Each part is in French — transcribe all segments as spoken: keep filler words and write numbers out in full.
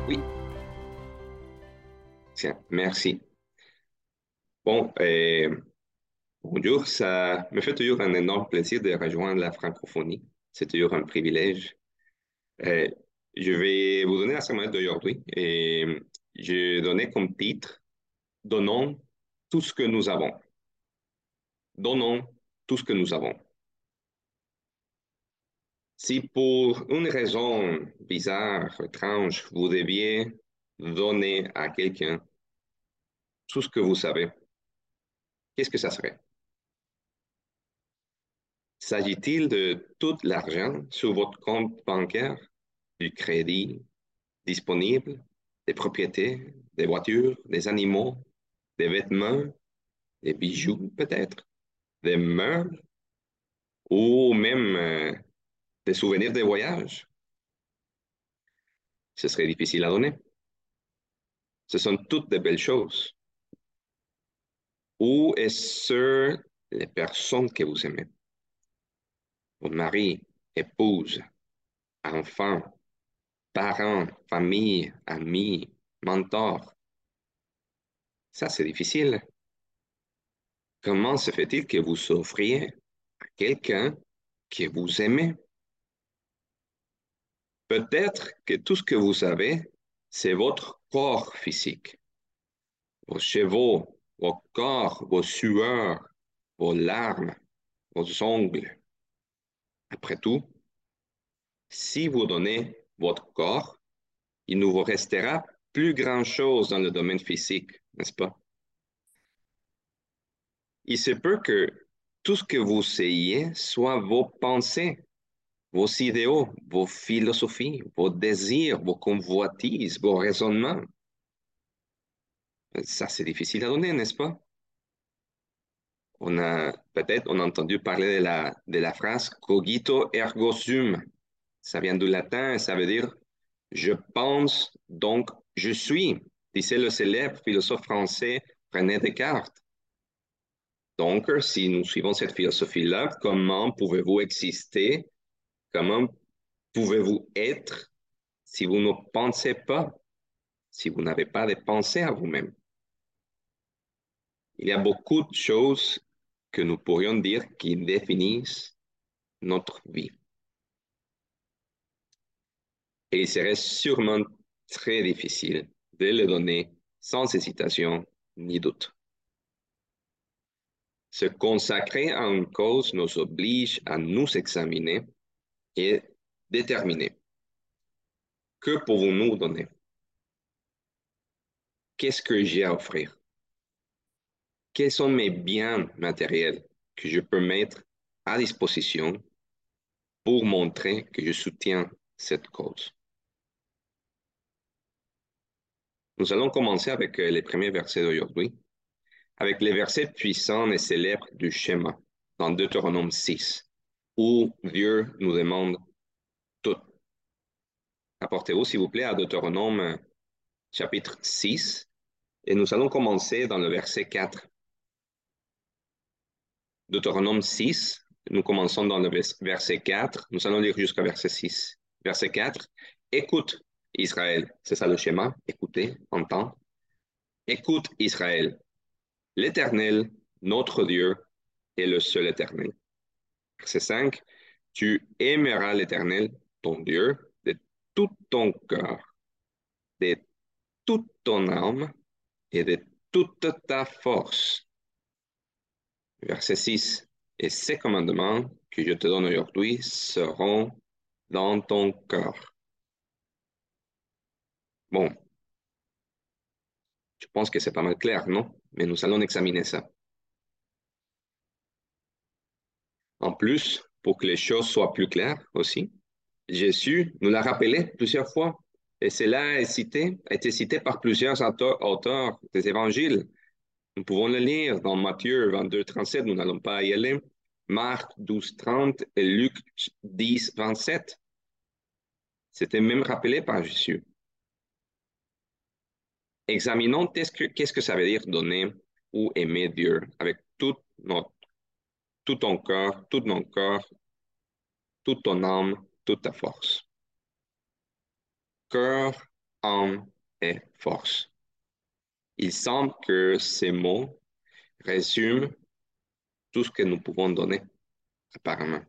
Oui, tiens, merci. Bon, euh, bonjour, ça me fait toujours un énorme plaisir de rejoindre la francophonie. C'est toujours un privilège. Euh, je vais vous donner la semaine d'aujourd'hui et je donnais comme titre Donnons tout ce que nous avons. Donnons tout ce que nous avons. Si pour une raison bizarre, étrange, vous deviez donner à quelqu'un tout ce que vous savez, qu'est-ce que ça serait? S'agit-il de tout l'argent sur votre compte bancaire, du crédit disponible, des propriétés, des voitures, des animaux, des vêtements, des bijoux peut-être, des meubles ou même euh, des souvenirs de voyage? Ce serait difficile à donner. Ce sont toutes de belles choses. Ou est-ce les personnes que vous aimez? Votre mari, épouse, enfants, parents, famille, amis, mentors. Ça, c'est difficile. Comment se fait-il que vous offriez à quelqu'un que vous aimez? Peut-être que tout ce que vous avez, c'est votre corps physique, vos cheveux, vos corps, vos sueurs, vos larmes, vos ongles. Après tout, si vous donnez votre corps, il ne vous restera plus grand-chose dans le domaine physique, n'est-ce pas? Il se peut que tout ce que vous ayez soit vos pensées, vos idéaux, vos philosophies, vos désirs, vos convoitises, vos raisonnements. Ça, c'est difficile à donner, n'est-ce pas? On a peut-être on a entendu parler de la, de la phrase cogito ergo sum. Ça vient du latin et ça veut dire je pense, donc je suis, disait le célèbre philosophe français René Descartes. Donc, si nous suivons cette philosophie-là, comment pouvez-vous exister? Comment pouvez-vous être si vous ne pensez pas, si vous n'avez pas de pensée à vous-même? Il y a beaucoup de choses que nous pourrions dire qui définissent notre vie. Et il serait sûrement très difficile de les donner sans hésitation ni doute. Se consacrer à une cause nous oblige à nous examiner et déterminer que pouvons-nous donner? Qu'est-ce que j'ai à offrir? Quels sont mes biens matériels que je peux mettre à disposition pour montrer que je soutiens cette cause? Nous allons commencer avec euh, les premiers versets d'aujourd'hui, avec les versets puissants et célèbres du schéma dans Deutéronome six, où Dieu nous demande tout. Apportez-vous, s'il vous plaît, à Deutéronome euh, chapitre six, et nous allons commencer dans le verset quatre. Deutéronome six, nous commençons dans le verset quatre, nous allons lire jusqu'au verset six. Verset quatre, écoute Israël, c'est ça le schéma, écoutez, entendre. Écoute Israël, l'Éternel, notre Dieu, est le seul Éternel. Verset cinq, tu aimeras l'Éternel, ton Dieu, de tout ton cœur, de toute ton âme et de toute ta force. Verset six, et ces commandements que je te donne aujourd'hui seront dans ton cœur. Bon, je pense que c'est pas mal clair, non? Mais nous allons examiner ça. En plus, pour que les choses soient plus claires aussi, Jésus nous l'a rappelé plusieurs fois. Et cela est cité, a été cité par plusieurs auteurs, auteurs des évangiles. Nous pouvons le lire dans Matthieu vingt-deux, trente-sept, nous n'allons pas y aller. Marc douze, trente et Luc dix, vingt-sept. C'était même rappelé par Jésus. Examinons qu'est-ce que, qu'est-ce que ça veut dire donner ou aimer Dieu avec tout, notre, tout ton cœur, tout mon cœur, toute ton âme, toute ta force. Cœur âme et force. Il semble que ces mots résument tout ce que nous pouvons donner, apparemment.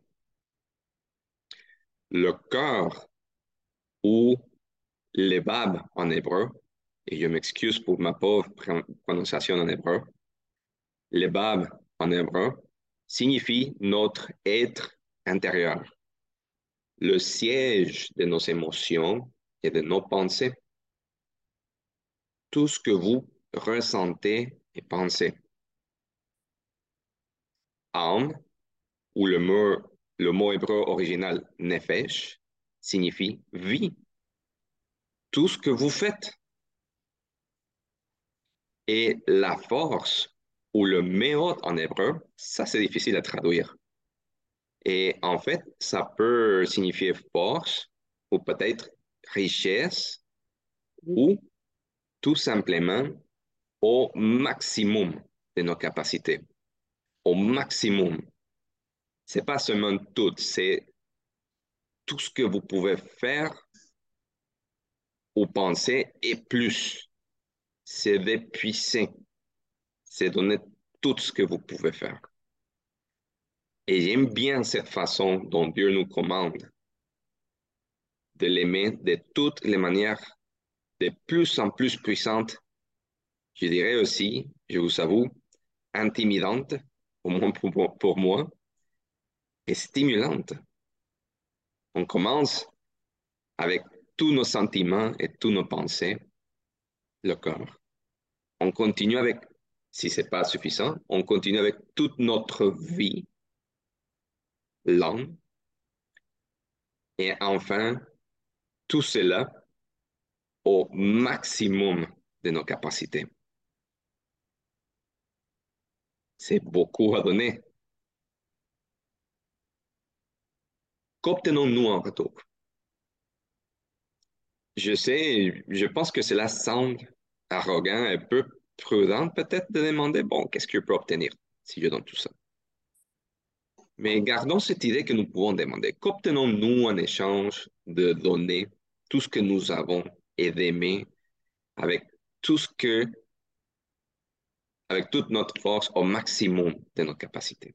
Le cœur ou les babes en hébreu, et je m'excuse pour ma pauvre prononciation en hébreu, les babes en hébreu signifie notre être intérieur, le siège de nos émotions et de nos pensées, tout ce que vous ressentez et pensez. Âme, ou le mot, le mot hébreu original nefesh, signifie vie, tout ce que vous faites. Et la force, ou le méod en hébreu, ça c'est difficile à traduire. Et en fait, ça peut signifier force, ou peut-être richesse, ou tout simplement au maximum de nos capacités. Au maximum. C'est pas seulement tout, c'est tout ce que vous pouvez faire ou penser et plus. C'est d'épuiser, c'est donner tout ce que vous pouvez faire. Et j'aime bien cette façon dont Dieu nous commande de l'aimer de toutes les manières, de plus en plus puissantes, je dirais aussi, je vous avoue, intimidantes, au moins pour, pour moi, et stimulantes. On commence avec tous nos sentiments et tous nos pensées, le corps. On continue avec, si ce n'est pas suffisant, on continue avec toute notre vie, l'âme, et enfin, tout cela au maximum de nos capacités. C'est beaucoup à donner. Qu'obtenons-nous en retour? Je sais, je pense que cela semble arrogant, un peu prudent peut-être de demander, bon, qu'est-ce que je peux obtenir si je donne tout ça? Mais gardons cette idée que nous pouvons demander. Qu'obtenons-nous en échange de donner tout ce que nous avons et d'aimer avec tout ce que, avec toute notre force au maximum de nos capacités?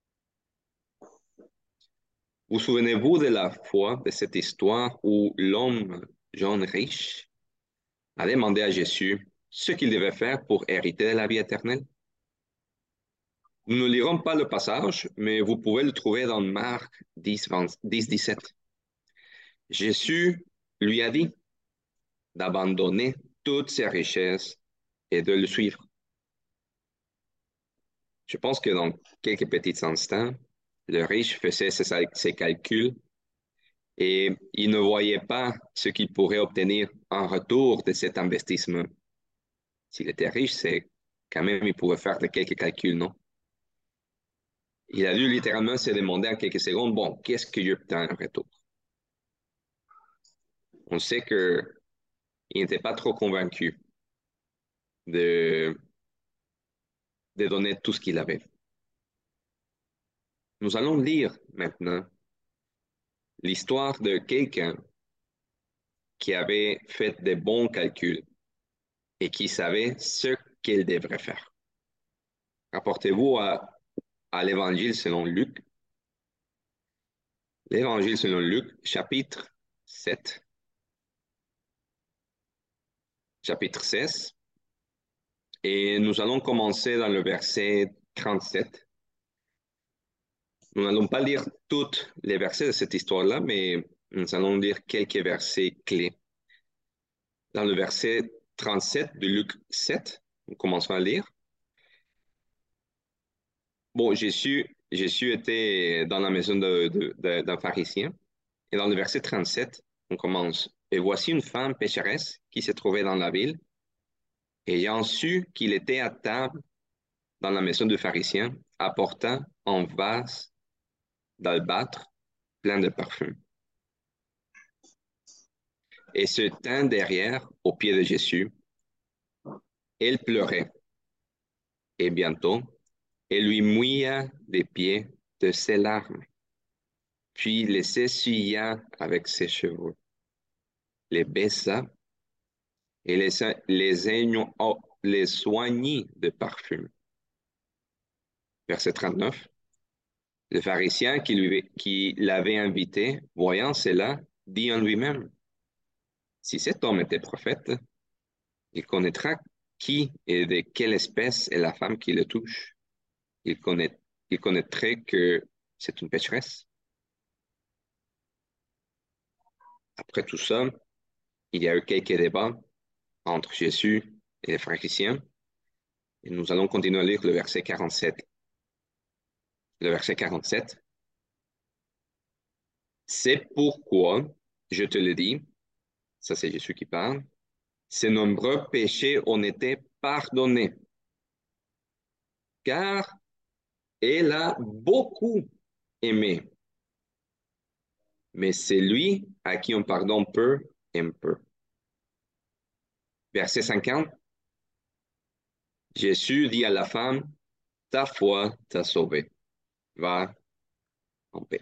Vous souvenez-vous de la fois de cette histoire où l'homme Jean riche a demandé à Jésus ce qu'il devait faire pour hériter la vie éternelle? Nous ne lirons pas le passage, mais vous pouvez le trouver dans Marc dix, dix-sept. Jésus lui a dit d'abandonner toutes ses richesses et de le suivre. Je pense que dans quelques petits instants, le riche faisait ses, ses calculs et il ne voyait pas ce qu'il pourrait obtenir en retour de cet investissement. S'il était riche, c'est quand même, il pouvait faire de quelques calculs, non? Il a dû littéralement se demander en quelques secondes, bon, qu'est-ce que j'obtiens en retour? On sait qu'il n'était pas trop convaincu de, de donner tout ce qu'il avait. Nous allons lire maintenant l'histoire de quelqu'un qui avait fait de bons calculs et qui savait ce qu'il devrait faire. Rapportez-vous à, à l'Évangile selon Luc. L'Évangile selon Luc, chapitre sept, chapitre seize, et nous allons commencer dans le verset trente-sept. Nous n'allons pas lire tous les versets de cette histoire-là, mais nous allons lire quelques versets clés. Dans le verset trente-sept de Luc sept, nous commençons à lire. Bon, Jésus, Jésus était dans la maison de, de, de, d'un pharisien. Et dans le verset trente-sept, on commence. Et voici une femme pécheresse qui se trouvait dans la ville. Ayant su qu'il était à table dans la maison du pharisien, apporta un vase d'albâtre plein de parfum. Et se tint derrière aux pieds de Jésus. Elle pleurait. Et bientôt, elle lui mouilla les pieds de ses larmes, puis les essuya avec ses cheveux, les baisa et les, les, aigno- oh, les soignit de parfum. Verset trente-neuf. Le pharisien qui, lui, qui l'avait invité, voyant cela, dit en lui-même, si cet homme était prophète, il connaîtra qui et de quelle espèce est la femme qui le touche. Il, connaît, il connaîtrait que c'est une pécheresse. Après tout ça, il y a eu quelques débats entre Jésus et les pharisiens. Et nous allons continuer à lire le verset quarante-sept. Le verset quarante-sept. C'est pourquoi, je te le dis, ça c'est Jésus qui parle, ces nombreux péchés ont été pardonnés, car elle a beaucoup aimé. Mais c'est lui à qui on pardonne peu, aime peu. Verset cinquante. Jésus dit à la femme, ta foi t'a sauvé. Va en paix.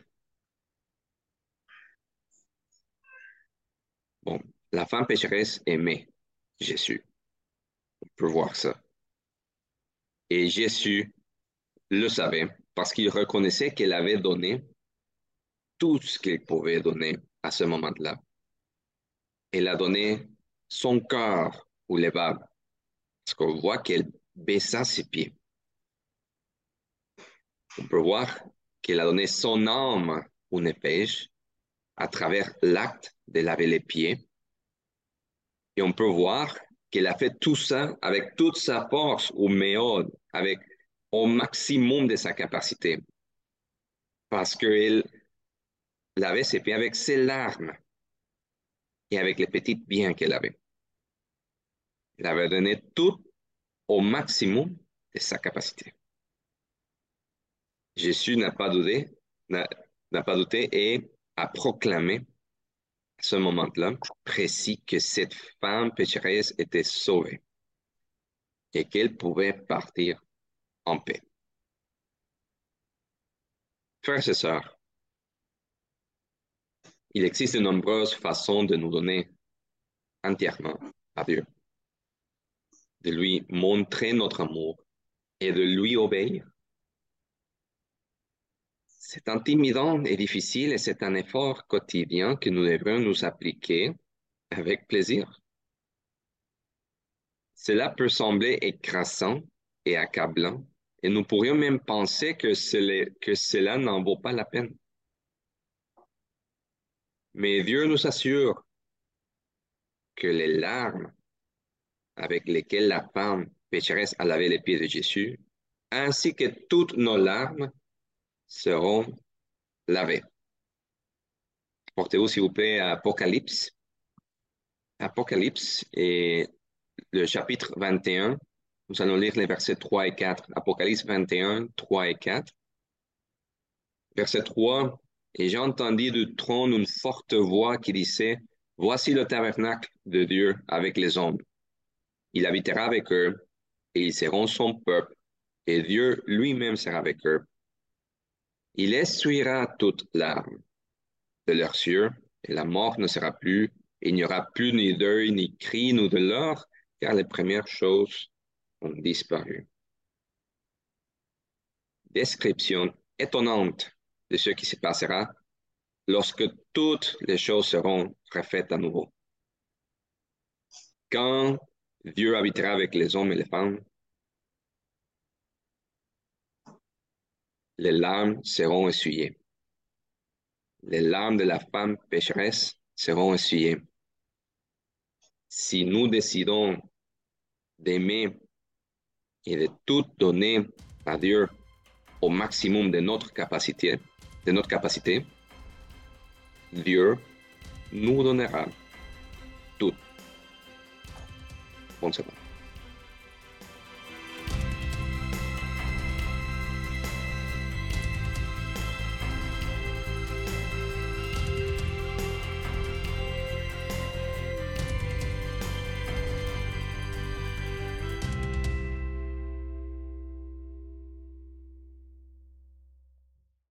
Bon, la femme pécheresse aimait Jésus. On peut voir ça. Et Jésus le savait parce qu'il reconnaissait qu'elle avait donné tout ce qu'il pouvait donner à ce moment-là. Elle a donné son cœur au levable, parce qu'on voit qu'elle baissa ses pieds. On peut voir qu'elle a donné son âme au népège à travers l'acte de laver les pieds. Et on peut voir qu'elle a fait tout ça avec toute sa force au méode, avec au maximum de sa capacité. Parce qu'elle lavait ses pieds avec ses larmes et avec les petits biens qu'elle avait. Elle avait donné tout au maximum de sa capacité. Jésus n'a pas douté, n'a, n'a pas douté et a proclamé à ce moment-là précis que cette femme pécheresse était sauvée et qu'elle pouvait partir en paix. Frères et sœurs, il existe de nombreuses façons de nous donner entièrement à Dieu, de lui montrer notre amour et de lui obéir. C'est intimidant et difficile et c'est un effort quotidien que nous devrions nous appliquer avec plaisir. Cela peut sembler écrasant et accablant et nous pourrions même penser que, cela, que cela n'en vaut pas la peine. Mais Dieu nous assure que les larmes avec lesquelles la femme pécheresse a lavé les pieds de Jésus, ainsi que toutes nos larmes, seront lavées. Portez-vous, s'il vous plaît, à Apocalypse. Apocalypse et le chapitre vingt et un. Nous allons lire les versets trois et quatre. Apocalypse vingt et un, trois et quatre. Verset trois. Et j'entendis du trône une forte voix qui disait, voici le tabernacle de Dieu avec les hommes. Il habitera avec eux et ils seront son peuple et Dieu lui-même sera avec eux. Il essuiera toute larme de leurs yeux et la mort ne sera plus. Il n'y aura plus ni deuil, ni cri, ni douleur, car les premières choses ont disparu. Description étonnante de ce qui se passera lorsque toutes les choses seront refaites à nouveau. Quand Dieu habitera avec les hommes et les femmes, les larmes seront essuyées. Les larmes de la femme pécheresse seront essuyées. Si nous décidons d'aimer et de tout donner à Dieu au maximum de notre capacité, de notre capacité, Dieu nous donnera tout. Bonne semaine.